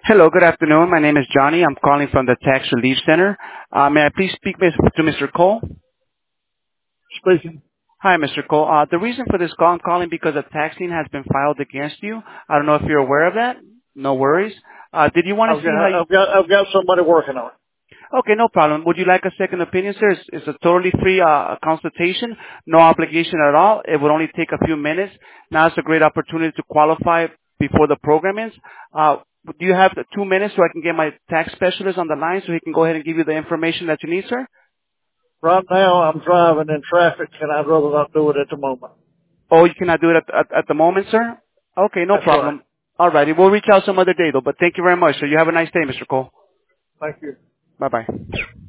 Hello, good afternoon. My name is Johnny. I'm calling from the Tax Relief Center. May I please speak to Mr. Cole? Speaking. Hi, Mr. Cole. The reason for this call, I'm calling because a tax lien has been filed against you. I don't know if you're aware of that. No worries. Did you want to I've see how got you... I've got I've got somebody working on it. Okay, no problem. Would you like a second opinion, sir? It's a totally free consultation, no obligation at all. It would only take a few minutes. Now it's a great opportunity to qualify before the program ends. Do you have 2 minutes so I can get my tax specialist on the line so he can go ahead and give you the information that you need, sir? Right now, I'm driving in traffic, and I'd rather not do it at the moment. Oh, you cannot do it at the moment, sir? Okay, no That's right. problem. All righty. We'll reach out some other day, though. But thank you very much. So you have a nice day, Mr. Cole. Thank you. Bye-bye.